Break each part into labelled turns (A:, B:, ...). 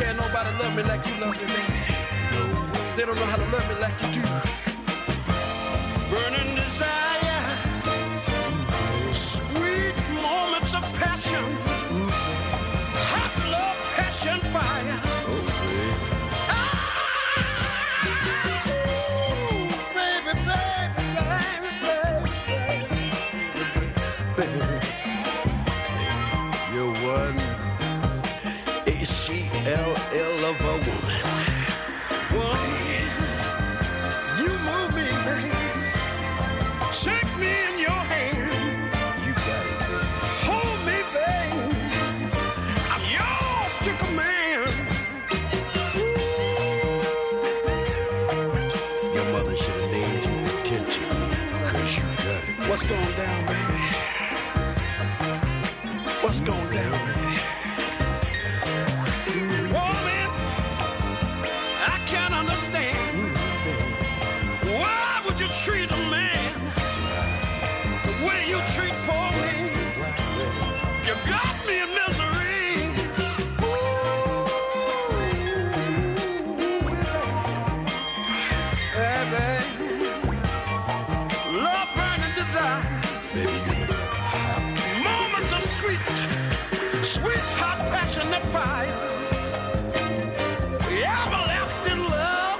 A: can't nobody love me like you love me, baby. They don't know how to love me like you do. Burning desire, sweet moments of passion, hot love, passion, fire. L of a woman. Woman, you move me, baby. Take me in your hand. You got it, baby. Hold me, baby. I'm yours to command. Your mother should have named you attention, 'cause you got it. What's going down, baby? What's going down, baby? Treat a man the way you treat poor me. You got me in misery. Hey, baby. Love, burning desire. Moments of sweet, sweet, hot, passionate fire. Everlasting love.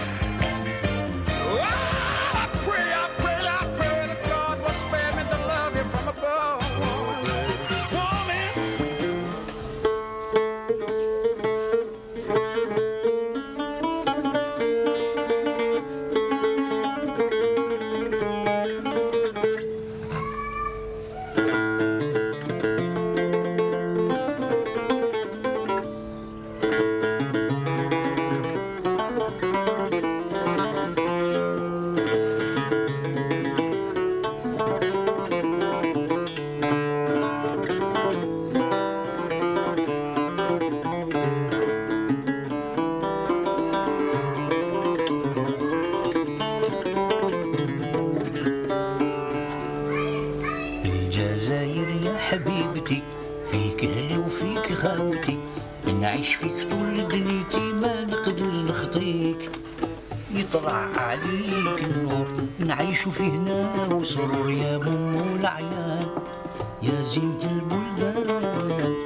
B: حبيبتي فيك أهلي وفيك خاوتي نعيش فيك طول دنيتي ما نقدر نخطيك يطلع عليك النور نعيش فيه هنا وسرور يا بوم العيان يا زينة البلدان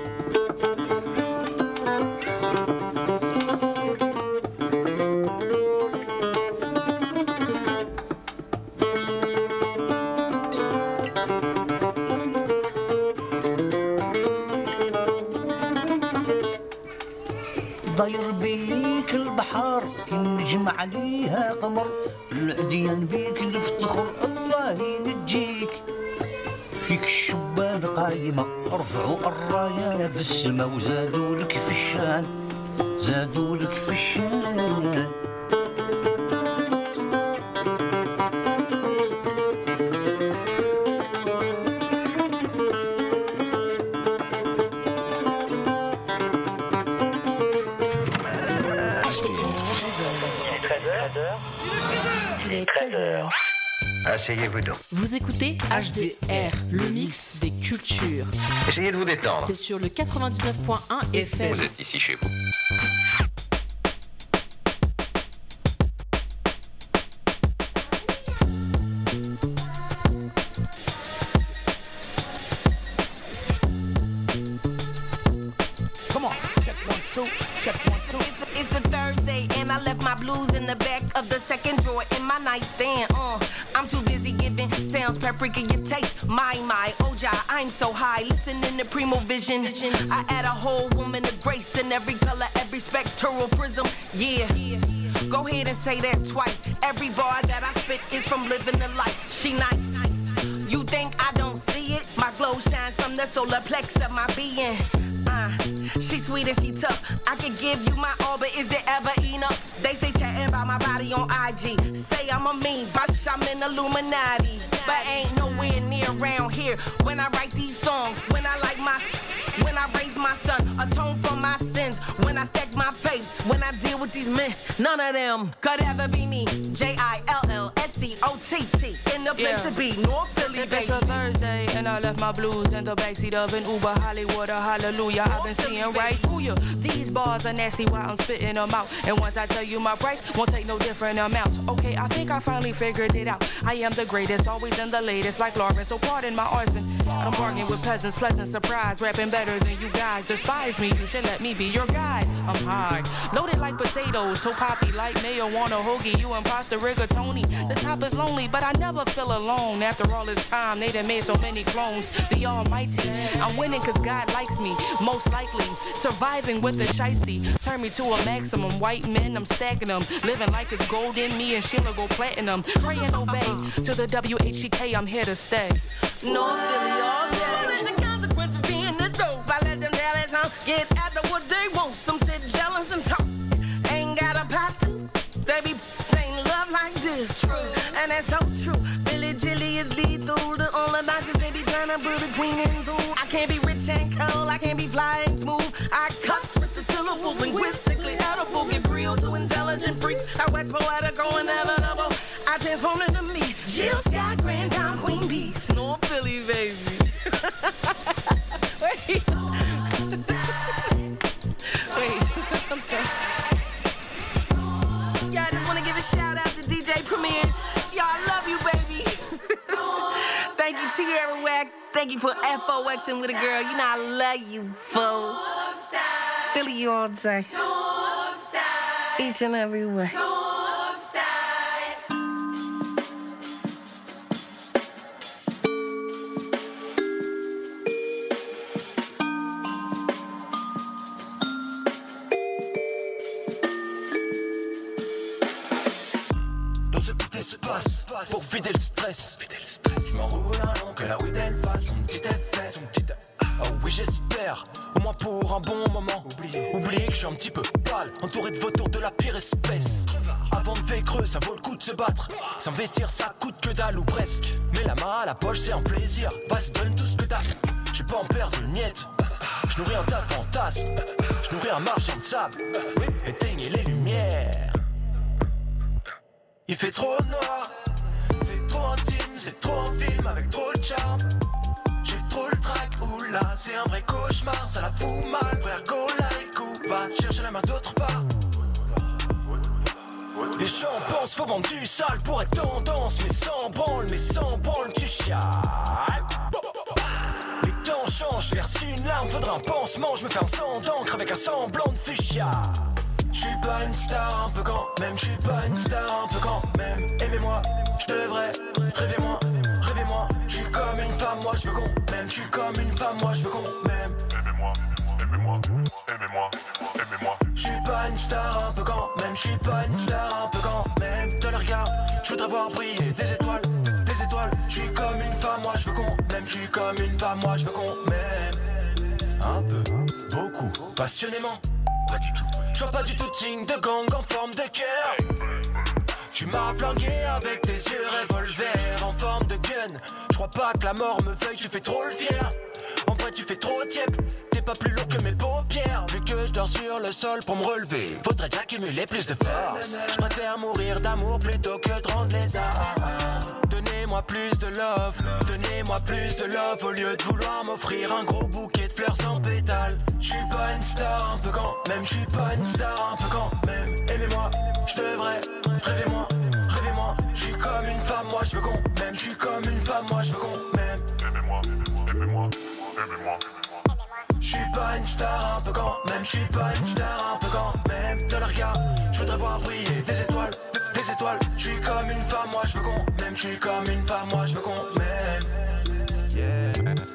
B: ضير بيك البحر ينجم عليها قمر العديان بيك نفتخر الله ينجيك فيك الشبان قايمة رفعوا الراية في السما وزادوا لك في الشان زادوا لك في الشان
C: Il est 13h.
D: Asseyez-vous donc.
C: Vous écoutez HDR, le mix des cultures.
D: Essayez de vous détendre.
C: C'est sur le 99.1 FM.
D: Vous êtes ici chez vous.
E: It's a Thursday and I left my blues in the back of the second drawer in my nightstand. I'm too busy giving sounds paprika your taste. My, Oja, I'm so high. Listening to Primo Vision. I add a whole woman of grace in every color, every spectral prism. Yeah. Go ahead and say that twice. Every bar that I spit is from living the life. She nice. You think I don't see it? My glow shines from the solar plex of my being. She sweet and she tough. I could give you my all, but is it ever enough? They stay chatting about my body on IG. Say I'm a mean bitch, I'm in Illuminati. But ain't nowhere near around here. When I write these songs, when I raise my son, atone for my sins. When I stack my papes, when I deal with these men, none of them could ever be me. JILLSCOTT in the place to be, North Philly, baby.
F: It's a Thursday And I left my blues in the backseat of an Uber. Hollywood, a hallelujah, I've been seeing right through you. These bars are nasty while I'm spitting them out. And once I tell you my price, won't take no different amounts. Okay, I think I finally figured it out. I am the greatest, always in the latest, like Lauren, so pardon my arson. I'm bargaining with peasants, pleasant surprise. Rapping better than you guys, despise me, you should let me be your guide. I'm high, loaded like potatoes, so poppy like mayo on a hoagie. You imposter rigatoni, the top is lonely, but I never feel alone. After all this time, they done made so many clones. The almighty, I'm winning cause God likes me, most likely. Surviving with the shiesty, turn me to a maximum. White men, I'm stacking them, living like it's gold in me and Sheila go platinum. Pray and obey, to the WHEK, I'm here to stay.
E: No Philly all day. There's a consequence for being this dope. I let them dallies get after what they want. Some sit jealous and talk. Ain't got a pot to. They be playing love like this. True. And that's so true. Billy Jilly is lethal. The only boxes they be trying to put a queen into. I can't be rich and cold. I can't be fly and smooth. I cuts with the syllables. Linguistically edible. Give real to intelligent freaks. I wax poetical, inevitable. I transform into me. Jill Scott, Grand Dame, Queen Beast. North Philly, baby. Wait. Wait. Yeah, I just want to give a shout out to DJ Premier. Y'all, I love you, baby. Thank you, Tierra Wack. Thank you for FOXing with a girl. You know I love you, fool. Philly you all day. Each and every way.
G: Pour vider le stress, je m'enroule un long que la weed elle fasse son petit effet. Oh oui j'espère, au moins pour un bon moment. Oubliez que je suis un petit peu pâle, entouré de vautours de la pire espèce. Avant de faire creux, ça vaut le coup de se battre. S'investir ça coûte que dalle ou presque. Mais la main à la poche c'est un plaisir. Vas-y donne tout ce que t'as. Je vais pas en perdre une miette. Je nourris un tas de fantasmes. Je nourris un marchand de sable. Éteignez les lumières. Il fait trop noir, c'est trop intime, c'est trop un film avec trop de charme. J'ai trop le track, oula, c'est un vrai cauchemar, ça la fout mal, frère, go like ou va chercher la main d'autre part. Les gens pensent faut vendre du sale pour être tendance, mais sans branle, tu chiales. Les temps changent, verse une larme, faudra un pansement, je me fais un sang d'encre avec un semblant de fuchsia. J'suis pas une star un peu quand même, j'suis pas une star un peu quand même. Aimez-moi, j'devrais, rêvez-moi, j'suis comme une femme, moi j'veux qu'on m'aime, j'suis comme une femme, moi j'veux qu'on m'aime. Aimez-moi. J'suis pas une star un peu quand même, j'suis pas une star un peu quand même. Dans les regards, j'voudrais voir briller des étoiles. J'suis comme une femme, moi j'veux qu'on m'aime, j'suis comme une femme, moi j'veux qu'on m'aime. Un peu, beaucoup, passionnément, pas du tout. Je vois pas du tout de signe de gang en forme de cœur. Tu m'as flingué avec tes yeux revolver en forme de gun. Je crois pas que la mort me veuille, tu fais trop le fier. En vrai tu fais trop tiep, t'es pas plus lourd que mes paupières. Vu que je dors sur le sol pour me relever, faudrait déjà cumuler plus de force. Je préfère mourir d'amour plutôt que de rendre les armes. Donnez-moi plus de love au lieu de vouloir m'offrir un gros bouquet de fleurs sans pétales. J'suis pas une star un peu quand même, j'suis pas une star un peu quand même. Aimez-moi, j'devrais, rêvez-moi, j'suis comme une femme, moi j'veux qu'on m'aime, j'suis comme une femme, moi j'veux qu'on m'aime. Aimez-moi. J'suis pas une star un peu quand même, j'suis pas une star un peu quand même. Dans le regard, j'voudrais voir briller des étoiles. J'suis comme une femme, moi j'veux qu'on m'aime, j'suis comme une femme, moi j'veux qu'on m'aime. Yeah.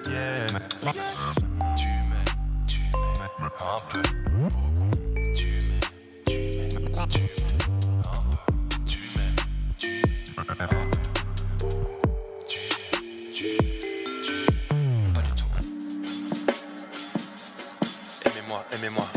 G: Tu m'aimes un peu, beaucoup. Tu m'aimes un peu, tu m'aimes un peu, beaucoup. Pas du tout. Aimez-moi.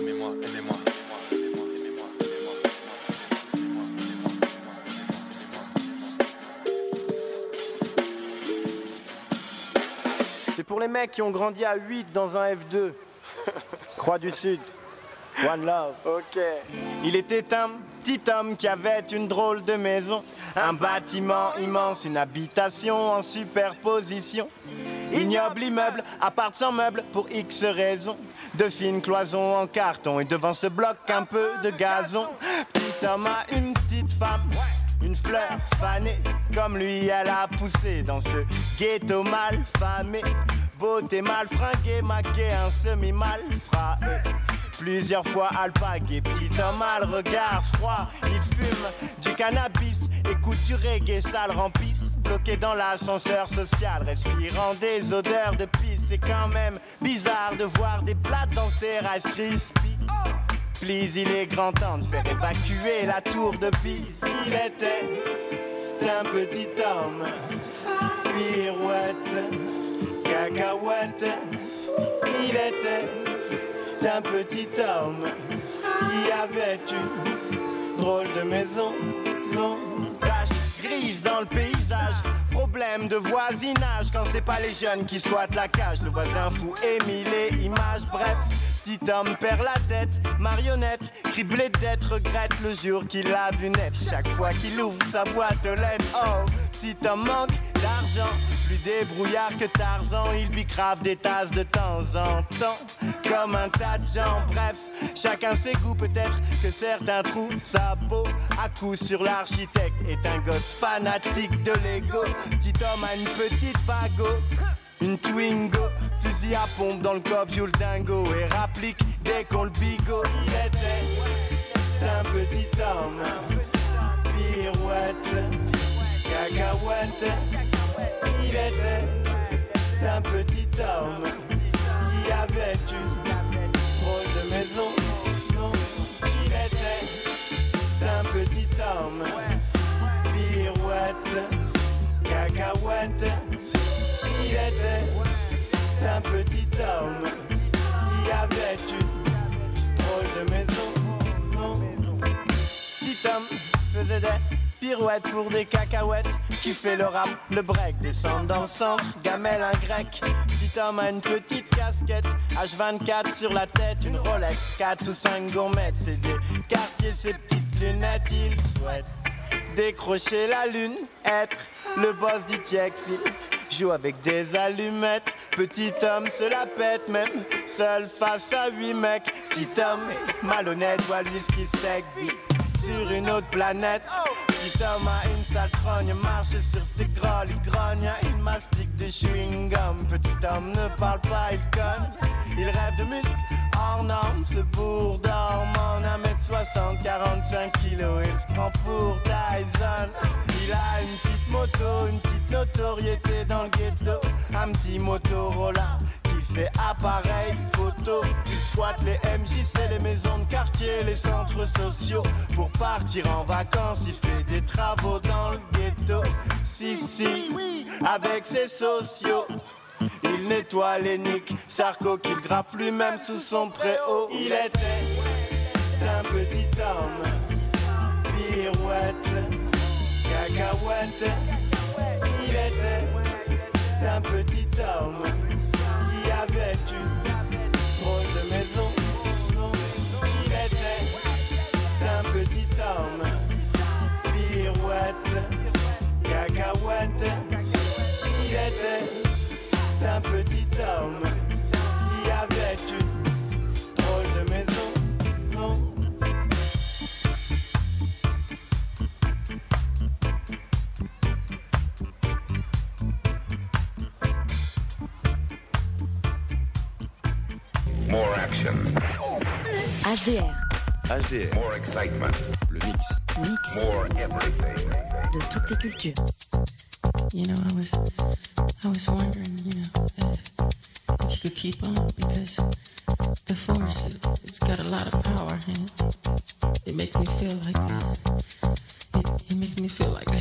H: C'est pour les mecs qui ont grandi à 8 dans un F2. Croix du Sud. One love. Ok. Il était un petit homme qui avait une drôle de maison. Un bâtiment immense, une habitation en superposition. Ignoble immeuble, appart sans meubles pour X raisons. De fines cloisons en carton et devant ce bloc un peu de gazon. Petit homme a une petite femme, une fleur fanée. Comme lui elle a poussé dans ce ghetto mal famé. Beauté mal fringuée, maquée, un semi-mal frappé. Plusieurs fois alpagué, petit homme a le regard froid. Il fume du cannabis, écoute du reggae, sale rempisse. Bloqué dans l'ascenseur social, respirant des odeurs de pisse. C'est quand même bizarre de voir des plates dans ses Rice Krispies. Please, il est grand temps de faire évacuer la tour de Pise. Il était un petit homme, pirouette, cacahuète. Il était un petit homme qui avait une drôle de maison. Tache grise dans le paysage, problème de voisinage. Quand c'est pas les jeunes qui squattent la cage, le voisin fou émile les images. Bref, petit homme perd la tête, marionnette, criblé de dettes, regrette le jour qu'il l'a vu naître. Chaque fois qu'il ouvre sa boîte aux lettres, oh, petit homme manque d'argent. Plus débrouillard que Tarzan, il bicrave des tasses de temps en temps, comme un tas de gens. Bref, chacun ses goûts, peut-être que certains trouvent ça beau. À coup sur l'architecte est un gosse fanatique de Lego. Petit homme a une petite Fago, une Twingo, fusil à pompe dans le coffre, joue le dingo et rapplique dès qu'on le bigot. Il était un petit homme, pirouette, cacahuète. Il était un petit homme qui avait une drôle de maison. Il était un petit homme, pirouette, cacahuète. Il était un petit homme qui avait une drôle de maison. Petit homme faisait des pirouette pour des cacahuètes, qui fait le rap, le break, descend dans le centre, gamelle un grec. Petit homme a une petite casquette, H24 sur la tête, une Rolex, 4 ou 5 gourmettes. C'est des quartiers, ses petites lunettes, il souhaite décrocher la lune, être le boss du TX. Il joue avec des allumettes, petit homme se la pète même, seul face à 8 mecs. Petit homme est malhonnête, voit lui ce qui sec, vit sur une autre planète. Petit homme a une sale trogne, marche sur ses grolles, il grogne, il mastique du chewing-gum. Petit homme ne parle pas, il cogne, il rêve de musique hors norme. Ce bourre dormant, 1m60, 45 kilos, il se prend pour Tyson. Il a une petite moto, une petite notoriété dans le ghetto, un petit Motorola qui fait appareil photo. Il squatte les MJC, les maisons de quartier, les centres sociaux. Pour partir en vacances, il fait des travaux dans le ghetto. Si, avec ses sociaux. Il nettoie les niques, Sarko qu'il graffe lui-même sous son préau. Il était un petit homme, pirouette, cacahuète. Il était un petit homme qui avait une drôle de maison. Il était un petit homme, pirouette, cacahuète. Il était un petit homme qui avait une drôle de maison.
I: More action.
C: HDR.
I: More excitement.
C: Le mix.
I: More everything.
C: De toutes les cultures.
J: You know, I was wondering, if you could keep on, because the force, it's got a lot of power, and it makes me feel like, it makes me feel like.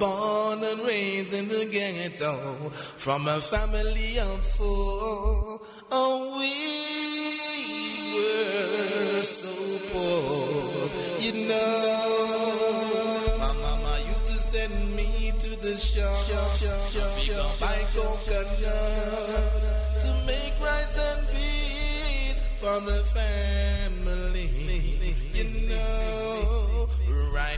K: born and raised in the ghetto, from a family of four. Oh, we were so poor, you know. My mama used to send me to the shop to buy coconut, to make rice and peas for the family, you know. Right.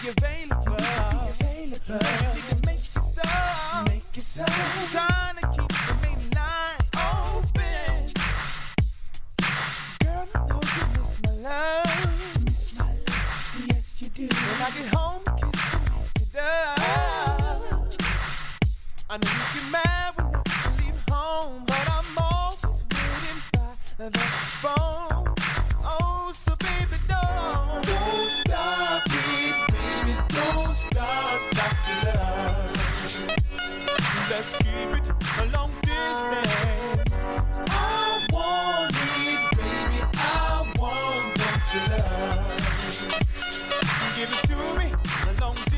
H: available. Make it so. Trying to keep the main line open. Girl, I know you miss my love. Yes, you do. When I get home, kiss and make it up. I know you get mad when I leave home, but I'm always waiting by the phone. Oh, so baby, don't stop it, baby, don't stop the love. Let's keep it a long distance. I want it, baby, I want your love. Give it to me a long distance.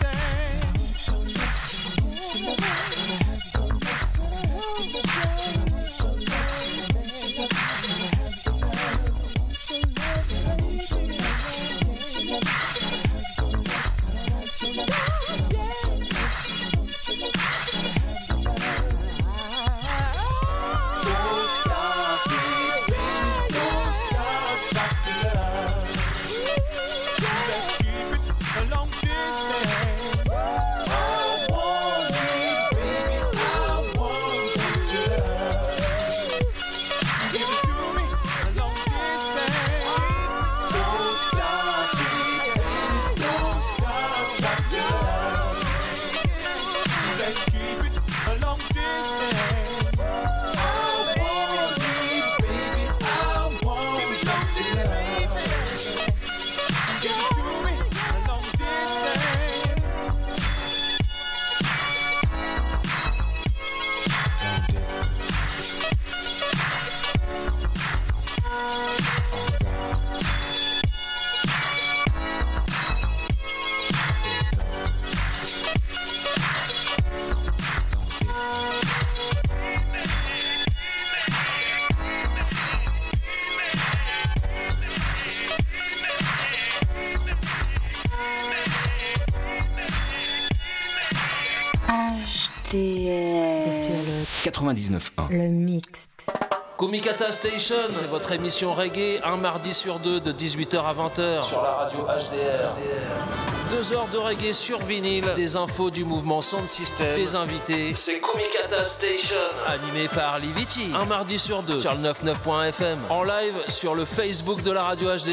C: C'est sur le
L: 99.1.
C: Le mix.
M: Kumikata Station, c'est votre émission reggae, un mardi sur deux de 18h à 20h sur la radio HDR. 2 heures de reggae sur vinyle, des infos du mouvement Sound System, des invités. C'est Kumikata Station, animé par Liviti. Un mardi sur deux sur le 99.1 FM. En live sur le Facebook de la radio HDR.